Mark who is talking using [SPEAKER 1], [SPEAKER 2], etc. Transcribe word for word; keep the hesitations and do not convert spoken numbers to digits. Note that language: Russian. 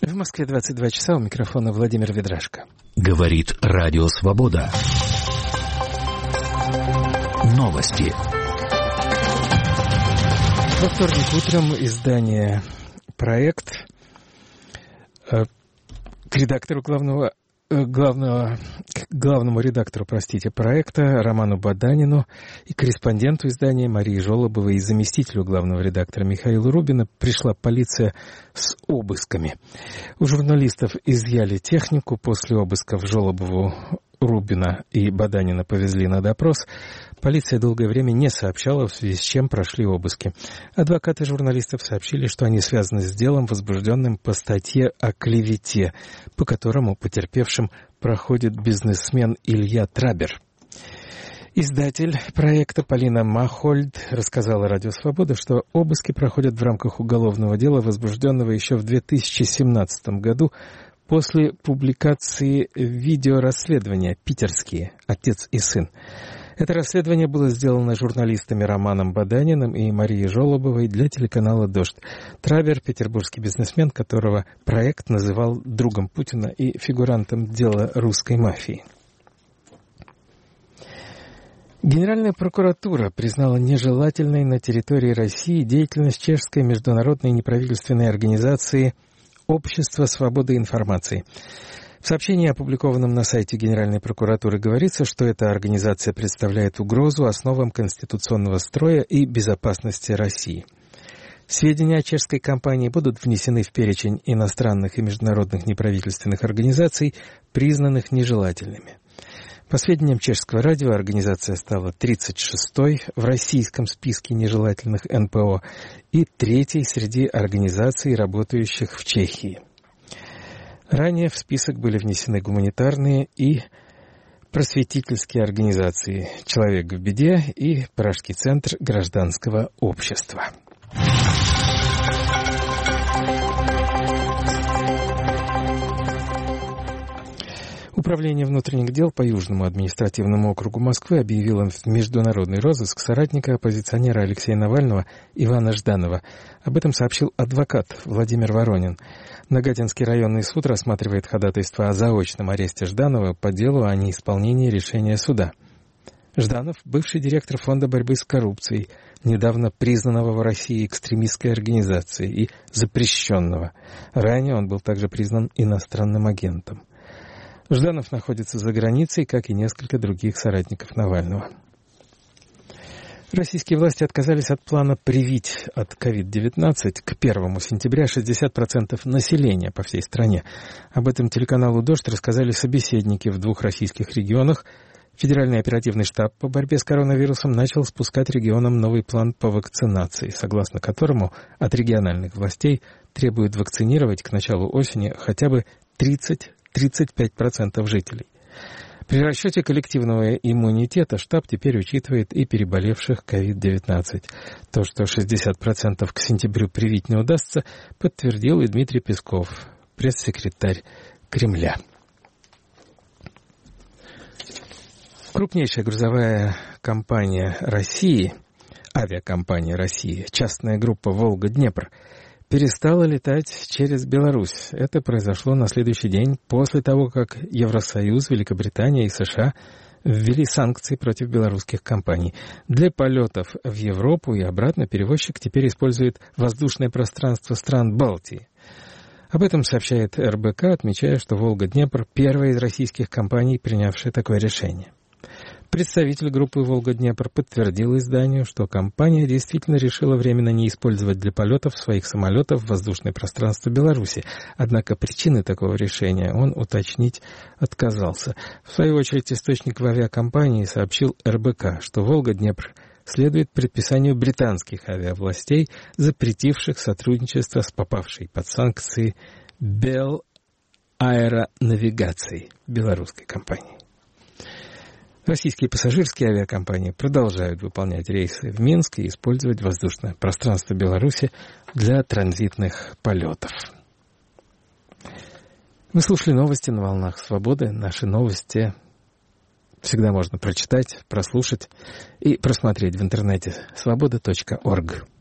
[SPEAKER 1] В Москве двадцать два часа, у микрофона Владимир Ведрашко.
[SPEAKER 2] Говорит Радио Свобода. Новости.
[SPEAKER 1] Во вторник утром издание «Проект» э, к редактору главного, э, главного, к главному редактору, простите, проекта Роману Баданину и корреспонденту издания Марии Жолобовой и заместителю главного редактора Михаилу Рубину пришла полиция с обысками. У журналистов изъяли технику. После обысков Жолобову, Рубина и Баданина повезли на допрос. Полиция долгое время не сообщала, в связи с чем прошли обыски. Адвокаты журналистов сообщили, что они связаны с делом, возбужденным по статье о клевете, по которому потерпевшим проходит бизнесмен Илья Трабер. Издатель проекта Полина Махольд рассказала Радио Свобода, что обыски проходят в рамках уголовного дела, возбужденного еще в две тысячи семнадцатом году после публикации видеорасследования «Питерские. Отец и сын». Это расследование было сделано журналистами Романом Баданиным и Марией Жолобовой для телеканала «Дождь». Трабер — петербургский бизнесмен, которого проект называл другом Путина и фигурантом дела русской мафии. Генеральная прокуратура признала нежелательной на территории России деятельность чешской международной неправительственной организации «Общество свободы информации». В сообщении, опубликованном на сайте Генеральной прокуратуры, говорится, что эта организация представляет угрозу основам конституционного строя и безопасности России. Сведения о чешской компании будут внесены в перечень иностранных и международных неправительственных организаций, признанных нежелательными. По сведениям чешского радио, организация стала тридцать шестой в российском списке нежелательных эн пэ о и третьей среди организаций, работающих в Чехии. Ранее в список были внесены гуманитарные и просветительские организации «Человек в беде» и Пражский центр гражданского общества. Управление внутренних дел по Южному административному округу Москвы объявило в международный розыск соратника оппозиционера Алексея Навального Ивана Жданова. Об этом сообщил адвокат Владимир Воронин. Нагатинский районный суд рассматривает ходатайство о заочном аресте Жданова по делу о неисполнении решения суда. Жданов — бывший директор Фонда борьбы с коррупцией, недавно признанного в России экстремистской организацией и запрещенного. Ранее он был также признан иностранным агентом. Жданов находится за границей, как и несколько других соратников Навального. Российские власти отказались от плана привить от ковид девятнадцать к первому сентября шестьдесят процентов населения по всей стране. Об этом телеканалу «Дождь» рассказали собеседники в двух российских регионах. Федеральный оперативный штаб по борьбе с коронавирусом начал спускать регионам новый план по вакцинации, согласно которому от региональных властей требуют вакцинировать к началу осени хотя бы тридцать-тридцать пять процентов жителей. При расчете коллективного иммунитета штаб теперь учитывает и переболевших ковид девятнадцать. То, что шестьдесят процентов к сентябрю привить не удастся, подтвердил и Дмитрий Песков, пресс-секретарь Кремля. Крупнейшая грузовая компания России, авиакомпания России, частная группа «Волга-Днепр», перестала летать через Беларусь. Это произошло на следующий день после того, как Евросоюз, Великобритания и США ввели санкции против белорусских компаний. Для полетов в Европу и обратно перевозчик теперь использует воздушное пространство стран Балтии. Об этом сообщает эр бэ ка, отмечая, что «Волга-Днепр» — первая из российских компаний, принявшая такое решение. Представитель группы «Волга-Днепр» подтвердил изданию, что компания действительно решила временно не использовать для полетов своих самолетов воздушное пространство Беларуси. Однако причины такого решения он уточнить отказался. В свою очередь, источник в авиакомпании сообщил эр бэ ка, что «Волга-Днепр» следует предписанию британских авиавластей, запретивших сотрудничество с попавшей под санкции Bell Аэронавигацией, белорусской компанией. Российские пассажирские авиакомпании продолжают выполнять рейсы в Минск и использовать воздушное пространство Беларуси для транзитных полетов. Вы слушали новости на волнах Свободы. Наши новости всегда можно прочитать, прослушать и просмотреть в интернете свобода точка орг.